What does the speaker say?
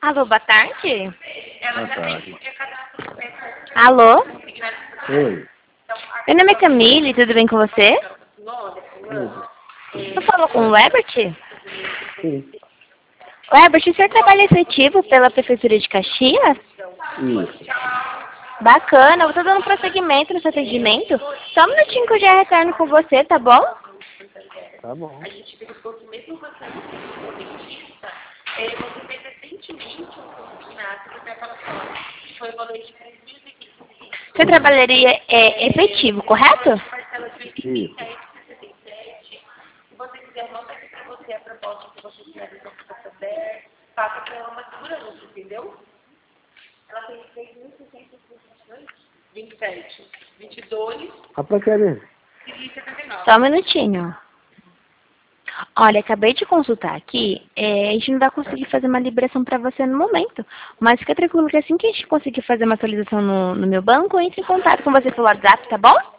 Alô, boa tarde. Boa tarde. Alô? Oi. Meu nome é Camille, tudo bem com você? Tudo. Eu falo com o Herbert? Sim. O Herbert, o senhor trabalha efetivo pela Prefeitura de Caxias? Isso. Bacana, eu tô dando prosseguimento nesse atendimento. Só um minutinho que eu já retorno com você, tá bom? Tá bom. Você trabalharia efetivo, correto? Isso. Rapaz, quer mesmo? Só um minutinho. Olha, acabei de consultar aqui, a gente não vai conseguir fazer uma liberação para você no momento, mas fica tranquilo que assim que a gente conseguir fazer uma atualização no meu banco, eu entro em contato com você pelo WhatsApp, tá bom?